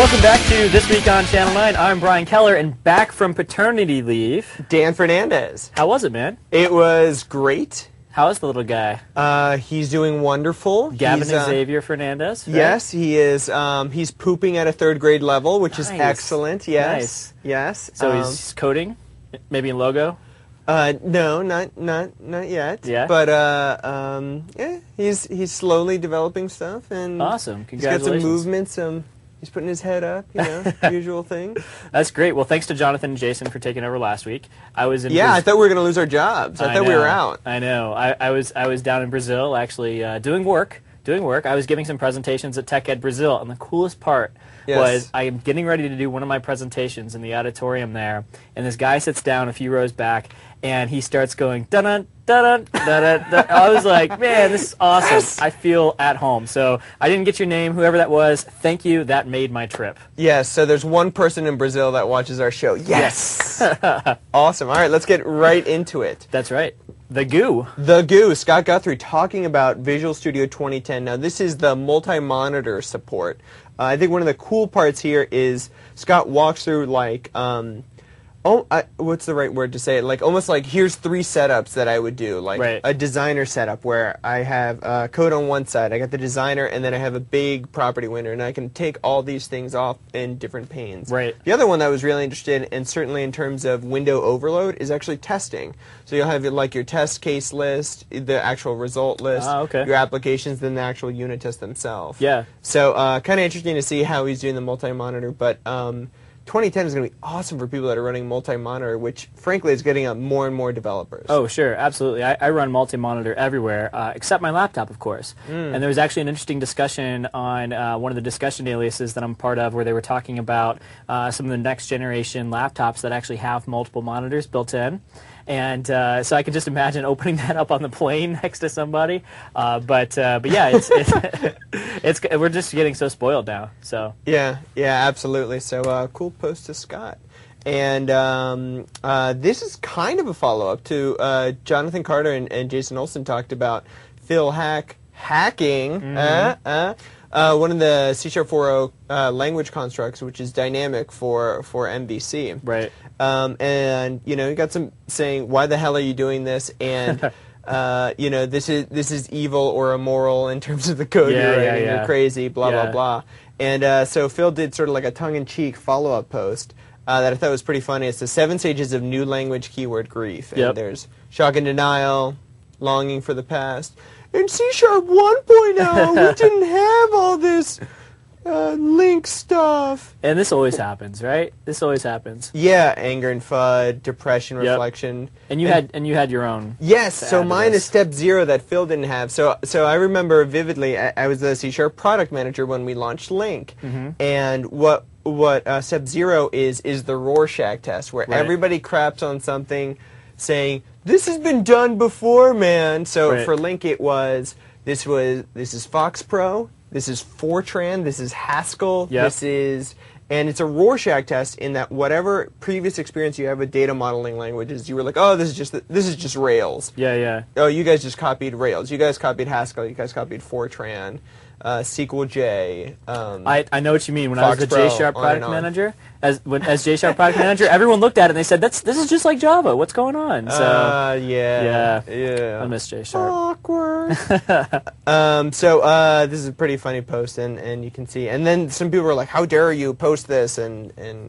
Welcome back to This Week on Channel 9. I'm Brian Keller, and back from paternity leave, Dan Fernandez. How was it, man? It was great. How is the little guy? He's doing wonderful. Gavin Xavier Fernandez? Right? Yes, he is. He's pooping at a third grade level, which is Nice. excellent. Yes. Nice. Yes. So he's coding? Maybe in Logo? No, not yet. Yeah? But yeah, he's slowly developing stuff, and Awesome. he's got some Congratulations. movement, he's putting his head up, usual thing. That's great. Well, thanks to Jonathan and Jason for taking over last week. I was in Yeah, I thought we were going to lose our jobs. I thought we were out. I know. I was down in Brazil actually doing work. I was giving some presentations at Tech Ed Brazil, and the coolest part was I am getting ready to do one of my presentations in the auditorium there, and this guy sits down a few rows back, and he starts going dun dun dun dun dun. I was like, man, this is awesome. Yes. I feel at home. So I didn't get your name, whoever that was. Thank you. That made my trip. Yes. So there's one person in Brazil that watches our show. Yes. Awesome. All right, let's get right into it. That's right. The Goo. The Goo, Scott Guthrie talking about Visual Studio 2010. Now, this is the multi-monitor support. I think one of the cool parts here is Scott walks through, like, what's the right word to say it? Like, almost like, here's 3 setups that I would do. Like, a designer setup where I have code on one side, I got the designer, and then I have a big property window, and I can take all these things off in different panes. Right. The other one that I was really interested in, and certainly in terms of window overload, is actually testing. So you'll have, like, your test case list, the actual result list, your applications, then the actual unit tests themselves. Yeah. So, kind of interesting to see how he's doing the multi-monitor, but 2010 is going to be awesome for people that are running multi-monitor, which, frankly, is getting up more and more developers. Oh, sure, absolutely. I run multi-monitor everywhere, except my laptop, of course. And there was actually an interesting discussion on one of the discussion aliases that I'm part of where they were talking about some of the next-generation laptops that actually have multiple monitors built in. And so I can just imagine opening that up on the plane next to somebody. But yeah, it's we're just getting so spoiled now. So yeah, absolutely. So cool post to Scott. And this is kind of a follow-up to Jonathan Carter and Jason Olson talked about Phil hacking. One of the C# 4.0 language constructs, which is dynamic for MVC. Right. And you got some saying, "Why the hell are you doing this?" And this is evil or immoral in terms of the code you're writing. You're crazy. Blah blah blah. And so Phil did sort of like a tongue-in-cheek follow-up post that I thought was pretty funny. It's the 7 stages of new language keyword grief. And there's shock and denial, longing for the past. In C# 1.0, we didn't have all this link stuff. And this always happens, right? This always happens. Yeah, anger and FUD, depression, reflection. And you had your own. Yes, so mine is step 0 that Phil didn't have. So I remember vividly, I was the C# product manager when we launched Link. And what step 0 is the Rorschach test, where everybody craps on something saying, this has been done before, man. So for Link, it was this is Fox Pro, this is Fortran, this is Haskell, and it's a Rorschach test in that whatever previous experience you have with data modeling languages, you were like, oh, this is just Rails. Yeah. Oh, you guys just copied Rails. You guys copied Haskell. You guys copied Fortran. SQL-J. I know what you mean. When I was the J# product manager, as J# product manager, everyone looked at it and they said, "This is just like Java. What's going on?" So yeah. I miss J#. Awkward. So this is a pretty funny post, and you can see. And then some people were like, "How dare you post this?" And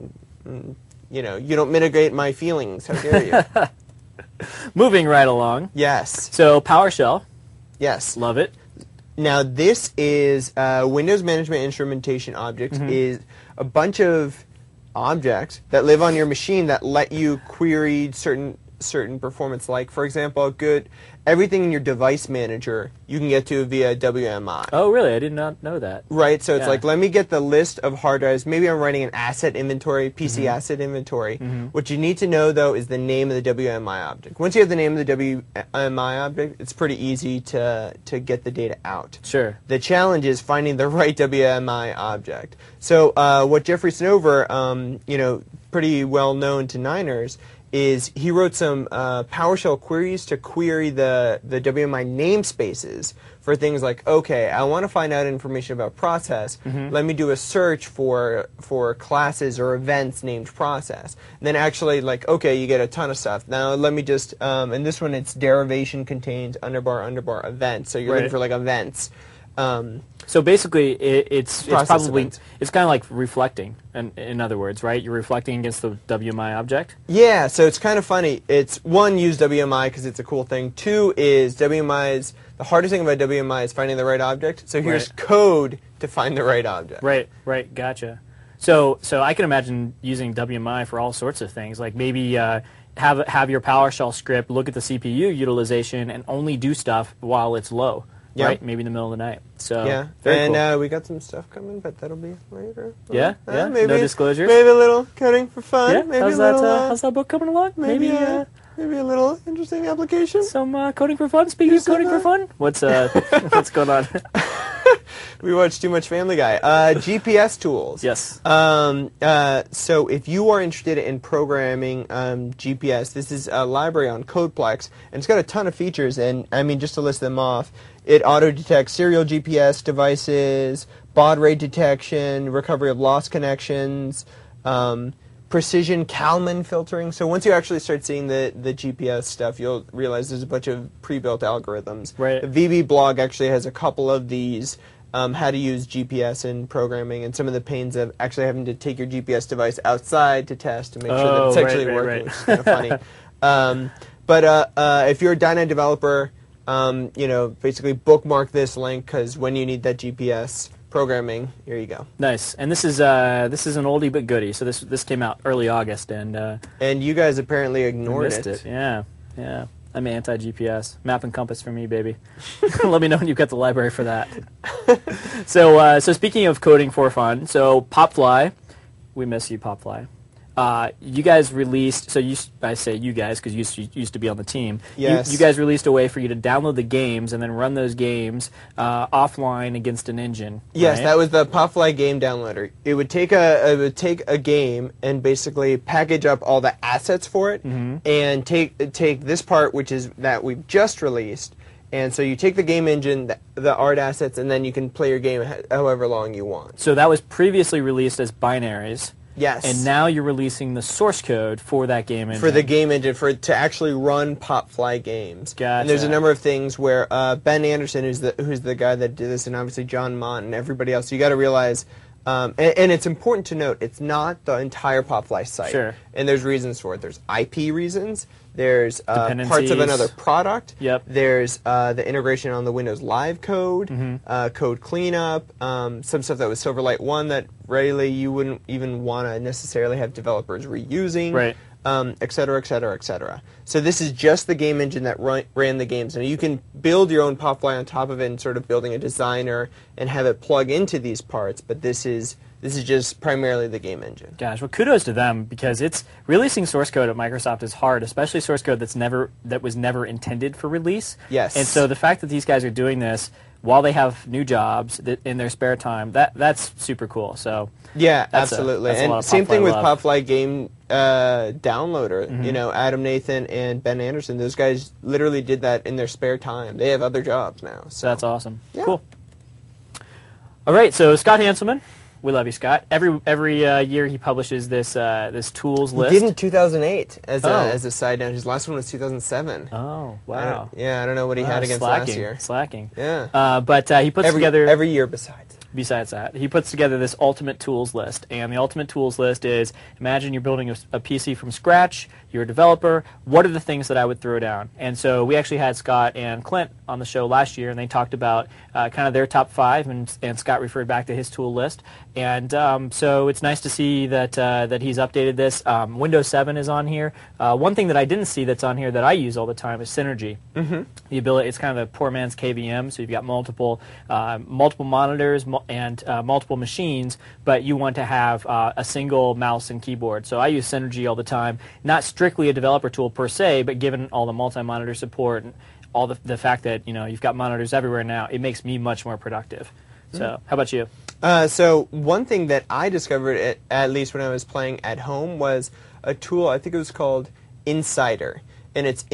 you don't mitigate my feelings. How dare you? Moving right along. Yes. So PowerShell. Yes. Love it. Now, this is Windows Management Instrumentation Objects is a bunch of objects that live on your machine that let you query certain performance. Like, for example, everything in your device manager you can get to via WMI. Oh, really? I did not know that. Right, so it's like, let me get the list of hard drives. Maybe I'm writing an asset inventory, PC asset inventory. What you need to know, though, is the name of the WMI object. Once you have the name of the WMI object, it's pretty easy to get the data out. Sure. The challenge is finding the right WMI object. So what Jeffrey Snover, pretty well known to Niners, is he wrote some PowerShell queries to query the WMI namespaces for things like, okay, I want to find out information about process. Let me do a search for classes or events named process. And then actually, like, okay, you get a ton of stuff. Now let me just, and this one, it's derivation contains underbar events. So you're looking for like events. So basically, it's probably events. It's kind of like reflecting. In other words, right? You're reflecting against the WMI object. Yeah. So it's kind of funny. It's one, use WMI because it's a cool thing. Two is the hardest thing about WMI is finding the right object. So here's code to find the right object. Right. Gotcha. So I can imagine using WMI for all sorts of things, like maybe have your PowerShell script look at the CPU utilization and only do stuff while it's low. Yep. Right, maybe in the middle of the night. So yeah, very and cool. We got some stuff coming, but that'll be later. Yeah. Maybe, No disclosures. Maybe a little coding for fun. Yeah. Maybe How's that book coming along? Maybe a little interesting application. Some coding for fun. Speaking of coding for fun, what's going on? We watched too much Family Guy. GPS tools. Yes. So if you are interested in programming GPS, this is a library on CodePlex, and it's got a ton of features. And I mean, just to list them off, it auto-detects serial GPS devices, baud rate detection, recovery of lost connections, precision Kalman filtering. So once you actually start seeing the GPS stuff, you'll realize there's a bunch of pre-built algorithms. Right. The VB blog actually has a couple of these, how to use GPS in programming, and some of the pains of actually having to take your GPS device outside to test to make sure that it's actually working, which is kind of funny. But if you're a .NET developer, basically bookmark this link, because when you need that GPS programming, here you go. Nice. And this is an oldie but goodie. So this came out early August, and you guys apparently ignored missed it. Yeah. I'm anti-GPS. Map and compass for me, baby. Let me know when you've got the library for that. So speaking of coding for fun, so Popfly, we miss you, Popfly. You guys released, so I say you guys because you used to be on the team. Yes. You guys released a way for you to download the games and then run those games offline against an engine. Yes, right? that was the Popfly game downloader. It would take a game and basically package up all the assets for it, and take this part, which is that we've just released. And so you take the game engine, the art assets, and then you can play your game however long you want. So that was previously released as binaries. Yes. And now you're releasing the source code for that game engine. For the game engine, to actually run Popfly games. Gotcha. And there's a number of things where Ben Anderson, who's the guy that did this, and obviously John Mott and everybody else, you got to realize, and it's important to note, it's not the entire Popfly site. Sure. And there's reasons for it. There's IP reasons. There's parts of Dependencies. another product. Yep. There's the integration on the Windows Live code, code cleanup, some stuff that was Silverlight 1 that really you wouldn't even want to necessarily have developers reusing, Right. Et cetera, et cetera, et cetera. So this is just the game engine that ran the games. Now you can build your own Popfly on top of it and sort of building a designer and have it plug into these parts, but this is just primarily the game engine. Gosh, well, kudos to them, because it's releasing source code at Microsoft is hard, especially source code that was never intended for release. Yes. And so the fact that these guys are doing this while they have new jobs in their spare time, that's super cool. So yeah, that's absolutely. that's a lot And of same thing Popfly with love. Popfly game downloader. Adam Nathan and Ben Anderson, those guys literally did that in their spare time. They have other jobs now. So that's awesome. Yeah. Cool. All right, so Scott Hanselman. We love you, Scott. Every year he publishes this tools list. He did in 2008 as a side note. His last one was 2007. Oh, wow. I don't know what he had against slacking, last year. Slacking. Yeah. But he puts together every year Besides that, he puts together this ultimate tools list, and the ultimate tools list is, imagine you're building a PC from scratch, you're a developer, what are the things that I would throw down? And so we actually had Scott and Clint on the show last year, and they talked about kind of their top 5, and Scott referred back to his tool list. And so it's nice to see that he's updated this. Windows 7 is on here. One thing that I didn't see that's on here that I use all the time is Synergy. The ability, it's kind of a poor man's KVM, so you've got multiple monitors and multiple machines, but you want to have a single mouse and keyboard. So I use Synergy all the time. Not strictly a developer tool per se, but given all the multi-monitor support and all the fact that you've got monitors everywhere now, it makes me much more productive. So how about you? So one thing that I discovered, at least when I was playing at home, was a tool, I think it was called Insider. And it's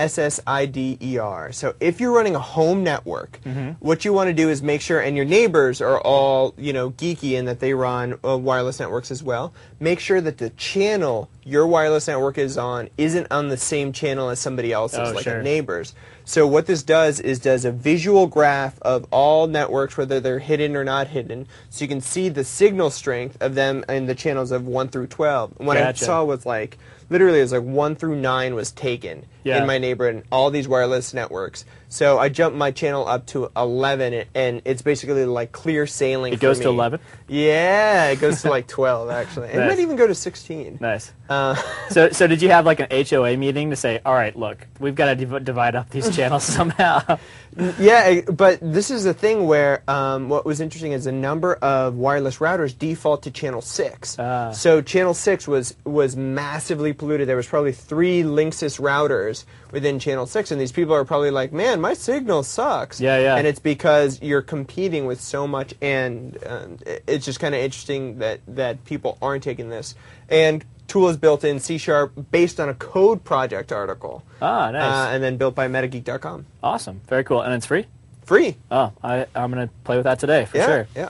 INSSIDER. So if you're running a home network, what you want to do is make sure, and your neighbors are all, geeky in that they run wireless networks as well. Make sure that the channel your wireless network is on isn't on the same channel as somebody else's, like a neighbor's. So what this does is does a visual graph of all networks, whether they're hidden or not hidden, so you can see the signal strength of them in the channels of 1 through 12. And what I saw was literally it was 1 through 9 was taken in my neighborhood, and all these wireless networks. So I jumped my channel up to 11, and it's basically like clear sailing. It goes to 11? Yeah, it goes to 12 actually. It might even go to 16. Nice. So did you have an HOA meeting to say, all right, look, we've got to divide up these channels somehow? Yeah, but this is the thing where what was interesting is a number of wireless routers default to channel 6. So channel 6 was massively polluted. There was probably 3 Linksys routers within channel 6, and these people are probably like, man, my signal sucks. Yeah. And it's because you're competing with so much, and it's just kind of interesting that people aren't taking this. And tool is built in C# based on a code project article. Ah, nice. And then built by MetaGeek.com. Awesome. Very cool. And it's free? Free. Oh, I'm going to play with that today, for sure. Yeah.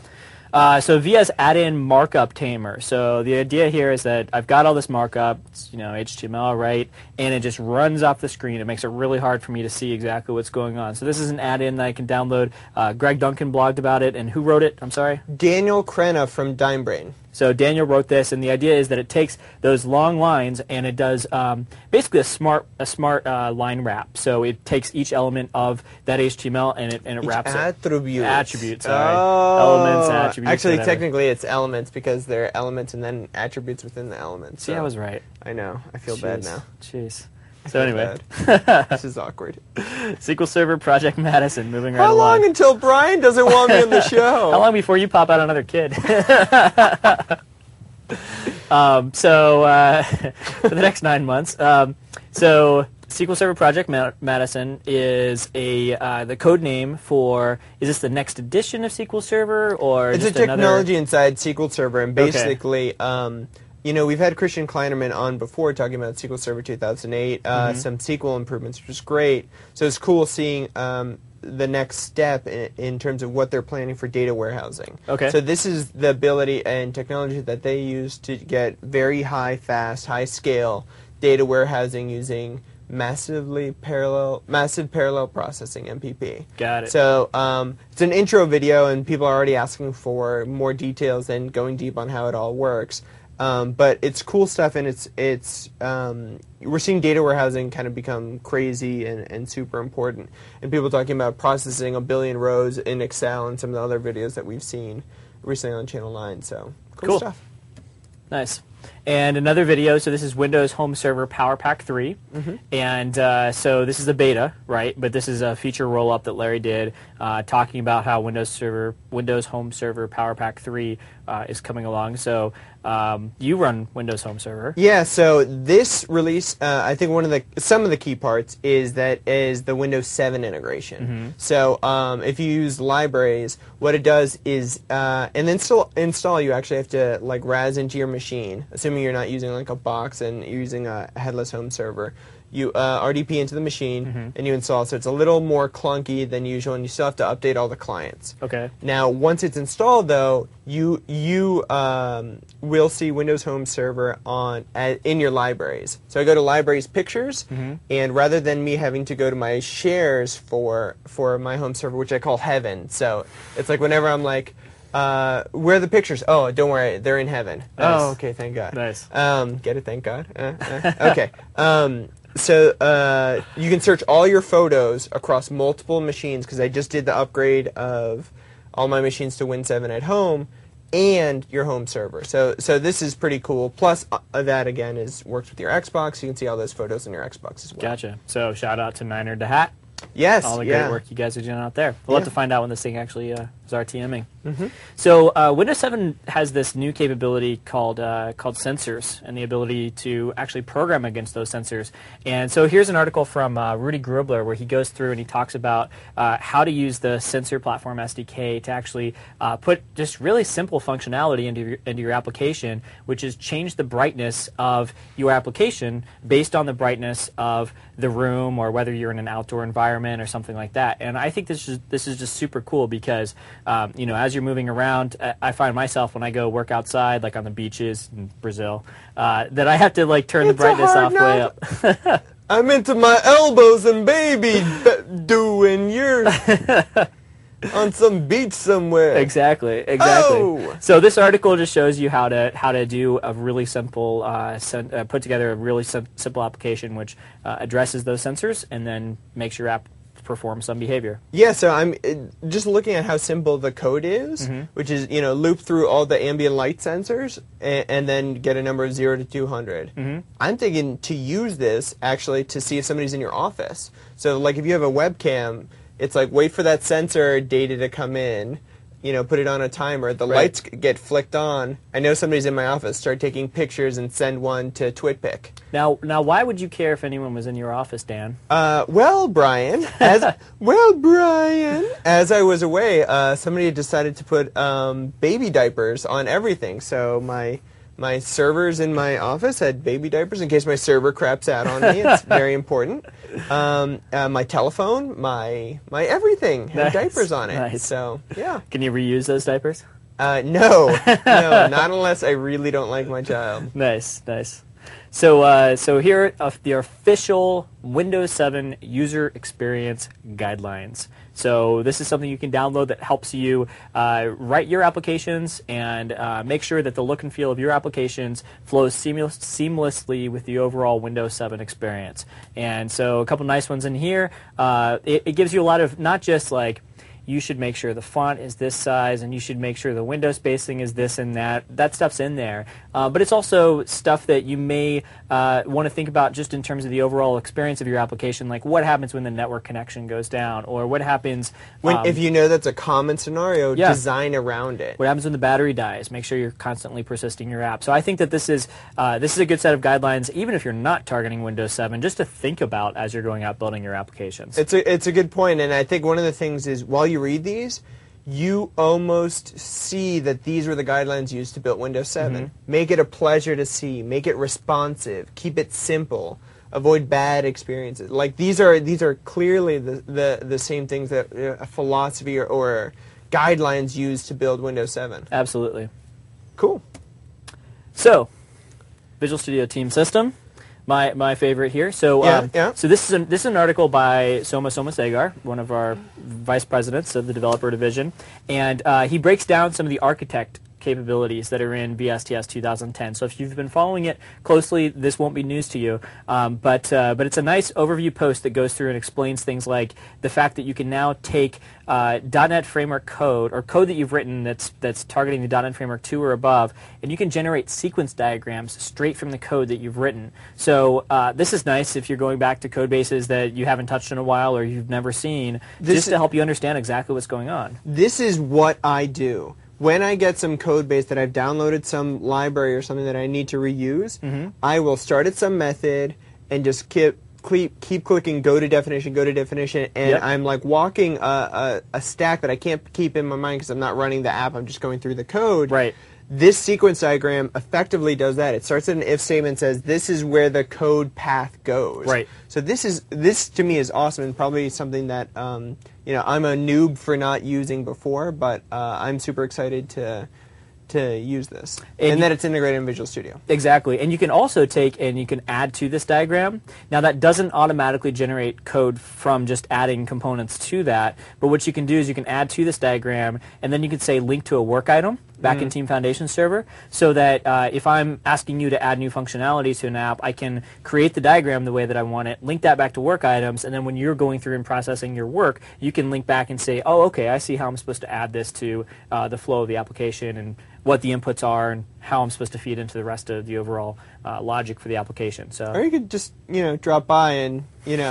So VIA's add-in markup tamer. So the idea here is that I've got all this markup, it's, HTML, right, and it just runs off the screen. It makes it really hard for me to see exactly what's going on. So this is an add-in that I can download. Greg Duncan blogged about it, and who wrote it? I'm sorry? Daniel Krena from DimeBrain. So Daniel wrote this, and the idea is that it takes those long lines and it does basically a smart line wrap. So it takes each element of that HTML and it wraps attribute. it. Attributes. Elements, attributes. Actually, whatever. Technically, it's elements because they're elements and then attributes within the elements. So. See, I was right. I know. I feel bad now. Jeez. So anyway, this is awkward. SQL Server Project Madison, moving right along. How long until Brian doesn't want me on the show? How long before you pop out another kid? So for the next 9 months, so SQL Server Project Madison is the code name for. Is this the next edition of SQL Server, or it's just a technology inside SQL Server, and basically. We've had Christian Kleinerman on before talking about SQL Server 2008, some SQL improvements, which is great. So it's cool seeing the next step in terms of what they're planning for data warehousing. Okay. So this is the ability and technology that they use to get very high, fast, high-scale data warehousing using massive parallel processing, MPP. Got it. So it's an intro video, and people are already asking for more details and going deep on how it all works. But it's cool stuff, and we're seeing data warehousing kind of become crazy and super important. And people talking about processing 1 billion rows in Excel and some of the other videos that we've seen recently on Channel 9. So cool stuff. Nice. And another video, so this is Windows Home Server Power Pack 3. And so this is a beta, right? But this is a feature roll-up that Larry did talking about how Windows Home Server Power Pack 3 is coming along. So you run Windows Home Server. Yeah, so this release, I think some of the key parts is the Windows 7 integration. So if you use libraries, what it does is, and install you actually have to RAS into your machine, assuming you're not using a box and you're using a headless home server. You RDP into the machine and you install. So it's a little more clunky than usual, and you still have to update all the clients. Okay. Now, once it's installed, though, you will see Windows Home Server in your libraries. So I go to Libraries Pictures, and rather than me having to go to my shares for my home server, which I call Heaven, so it's like whenever I'm like, where are the pictures? Oh, don't worry, they're in Heaven. Nice. Oh, okay, thank God. Nice. Get it? Thank God. Okay. So you can search all your photos across multiple machines, because I just did the upgrade of all my machines to Win 7 at home and your home server. So this is pretty cool. Plus that again works with your Xbox. You can see all those photos on your Xbox as well. Gotcha. So shout out to Niner the Hat. Yes. All the great work you guys are doing out there. We'll have to find out when this thing actually was RTMing. So Windows 7 has this new capability called sensors, and the ability to actually program against those sensors. And so here's an article from Rudy Grubler where he goes through and he talks about how to use the Sensor Platform SDK to actually put just really simple functionality into your application, which is change the brightness of your application based on the brightness of the room, or whether you're in an outdoor environment or something like that. And I think this is just super cool because as you're moving around, I find myself when I go work outside, like on the beaches in Brazil, that I have to like turn the brightness off way up. I'm into my elbows and baby doing yours on some beach somewhere. Exactly. Oh! So this article just shows you how to do a really simple put together a really simple application which addresses those sensors and then makes your app perform some behavior. Yeah, so I'm just looking at how simple the code is, which is, loop through all the ambient light sensors and then get a number of 0 to 200. I'm thinking to use this actually to see if somebody's in your office. So like if you have a webcam, it's like wait for that sensor data to come in, put it on a timer, the lights get flicked on. I know somebody's in my office, start taking pictures and send one to TwitPic. Now, why would you care if anyone was in your office, Dan? Brian, as I was away, somebody decided to put baby diapers on everything. So my servers in my office had baby diapers in case my server craps out on me. It's very important. My telephone, my everything had diapers on it. Nice. So, yeah. Can you reuse those diapers? No, not unless I really don't like my child. Nice. So here are the official Windows 7 user experience guidelines. So this is something you can download that helps you write your applications and make sure that the look and feel of your applications flows seamlessly with the overall Windows 7 experience. And so a couple nice ones in here. It gives you a lot of not just like you should make sure the font is this size, and you should make sure the window spacing is this and that. That stuff's in there. But it's also stuff that you may want to think about just in terms of the overall experience of your application, like what happens when the network connection goes down, or what happens if you know that's a common scenario, design around it. What happens when the battery dies? Make sure you're constantly persisting your app. So I think that this is a good set of guidelines, even if you're not targeting Windows 7, just to think about as you're going out building your applications. It's a good point, and I think one of the things is while you read these, you almost see that these were the guidelines used to build Windows 7. Make it a pleasure to see. Make it responsive. Keep it simple. Avoid bad experiences. Like these are clearly the same things that a philosophy or guidelines used to build Windows 7. Absolutely. Cool. So, Visual Studio Team System. My favorite here. So so this is an article by Soma Somasegar, one of our vice presidents of the developer division, and he breaks down some of the architect capabilities that are in VSTS 2010. So if you've been following it closely, this won't be news to you. But it's a nice overview post that goes through and explains things like the fact that you can now take .NET Framework code, or code that you've written that's targeting the .NET Framework 2 or above, and you can generate sequence diagrams straight from the code that you've written. So this is nice if you're going back to code bases that you haven't touched in a while or you've never seen, just to help you understand exactly what's going on. This is what I do. When I get some code base that I've downloaded, some library or something that I need to reuse, I will start at some method and just keep clicking go to definition, and I'm like walking a stack that I can't keep in my mind because I'm not running the app, I'm just going through the code. Right. This sequence diagram effectively does that. It starts at an if statement and says this is where the code path goes. Right. So this to me is awesome, and probably something that I'm a noob for not using before, but I'm super excited to use this, and that it's integrated in Visual Studio. Exactly, and you can also take and you can add to this diagram. Now that doesn't automatically generate code from just adding components to that, but what you can do is you can add to this diagram, and then you can say link to a work item back in Team Foundation server, so that if I'm asking you to add new functionality to an app, I can create the diagram the way that I want it, link that back to work items, and then when you're going through and processing your work, you can link back and say, oh, okay, I see how I'm supposed to add this to the flow of the application and what the inputs are and how I'm supposed to feed into the rest of the overall logic for the application. So, or you could just drop by and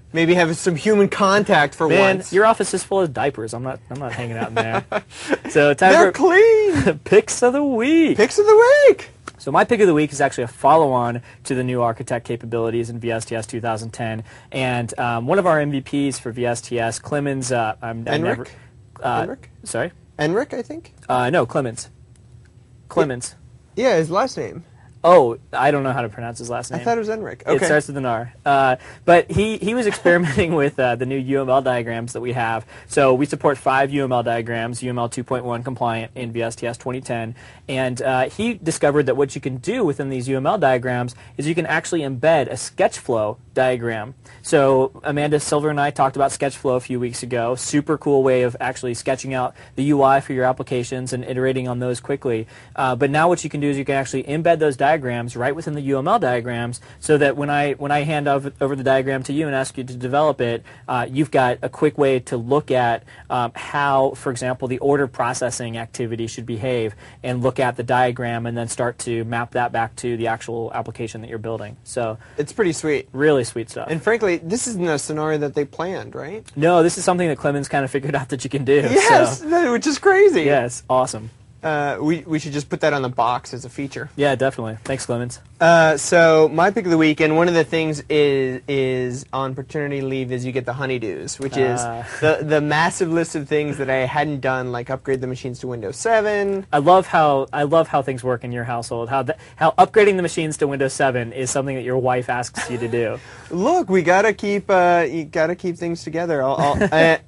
Maybe have some human contact for Man, once. your office is full of diapers. I'm not hanging out in there. So time They're for clean. picks of the week. Picks of the week. So my pick of the week is actually a follow-on to the new Architect capabilities in VSTS 2010, and one of our MVPs for VSTS, Clemens. Enric? Sorry. Enric, I think. No, Clemens. Clemens. Yeah, his last name. Oh, I don't know how to pronounce his last name. I thought it was Enric. Okay. It starts with an R. But he was experimenting with the new UML diagrams that we have. So we support 5 UML diagrams, UML 2.1 compliant in VSTS 2010. And he discovered that what you can do within these UML diagrams is you can actually embed a SketchFlow diagram. So Amanda Silver and I talked about SketchFlow a few weeks ago. Super cool way of actually sketching out the UI for your applications and iterating on those quickly. But now what you can do is you can actually embed those diagrams right within the UML diagrams, so that when I hand over the diagram to you and ask you to develop it, you've got a quick way to look at how, for example, the order processing activity should behave, and look at the diagram and then start to map that back to the actual application that you're building. So it's pretty sweet. Really sweet stuff. And frankly, this isn't a scenario that they planned, right? No, this is something that Clemens kind of figured out that you can do. Yes, so. Which is crazy. Yes, awesome. We should just put that on the box as a feature. Yeah, definitely. Thanks, Clemens. So my pick of the week, and one of the things is on paternity leave, is you get the honeydews, which is the massive list of things that I hadn't done, like upgrade the machines to Windows 7. I love how things work in your household. How upgrading the machines to Windows 7 is something that your wife asks you to do. Look, we gotta keep things together.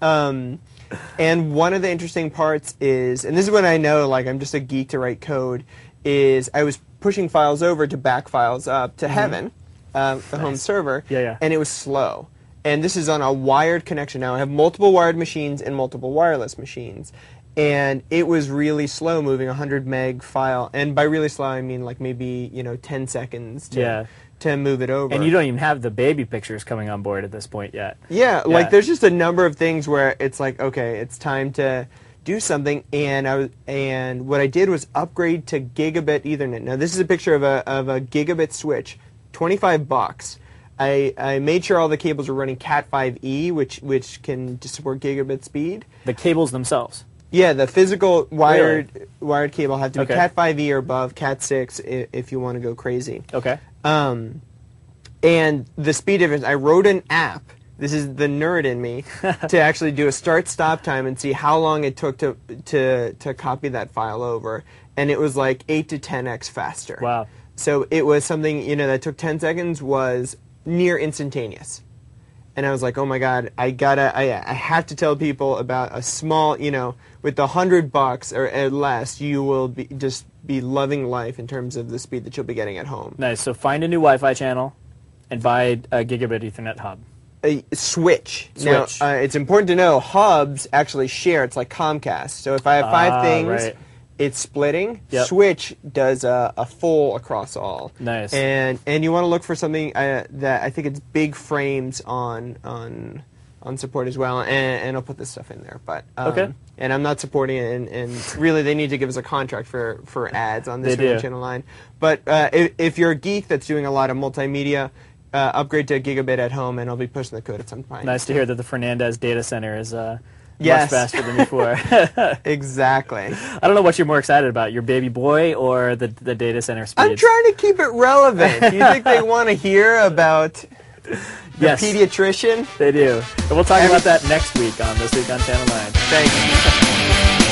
And one of the interesting parts is, and this is when I know, like, I'm just a geek to write code, is I was pushing files over to back files up to Heaven, the home server, and it was slow. And this is on a wired connection now. I have multiple wired machines and multiple wireless machines. And it was really slow moving a 100 meg file. And by really slow, I mean like maybe, 10 seconds to move it over. And you don't even have the baby pictures coming on board at this point yet. Yeah, like there's just a number of things where it's like, okay, it's time to do something, and what I did was upgrade to gigabit Ethernet. Now this is a picture of a gigabit switch, $25. I made sure all the cables were running Cat5e, which can support gigabit speed. The cables themselves. Yeah, the physical wired cable have to be Okay. Cat5e or above, Cat6 if you want to go crazy. Okay. And the speed difference, I wrote an app, this is the nerd in me, to actually do a start-stop time and see how long it took to copy that file over. And it was like 8 to 10x faster. Wow. So it was something, that took 10 seconds was near instantaneous. And I was like, oh my God, I have to tell people about a small, with the $100 or less, you will just be loving life in terms of the speed that you'll be getting at home. Nice. So find a new Wi-Fi channel and buy a gigabit Ethernet hub. A switch. Now, it's important to know hubs actually share. It's like Comcast. So if I have 5 things, right. it's splitting. Yep. Switch does a full across all. Nice. And you want to look for something that I think it's big frames on support as well. And I'll put this stuff in there. But okay. And I'm not supporting it. And really, they need to give us a contract for ads on this channel line. But if you're a geek that's doing a lot of multimedia, upgrade to gigabit at home, and I'll be pushing the code at some point. Nice to hear that the Fernandez data center is much faster than before. Exactly. I don't know what you're more excited about, your baby boy or the data center speeds. I'm trying to keep it relevant. Do you think they want to hear about the pediatrician? They do. And we'll talk about that next week on This Week on Channel 9. Thanks.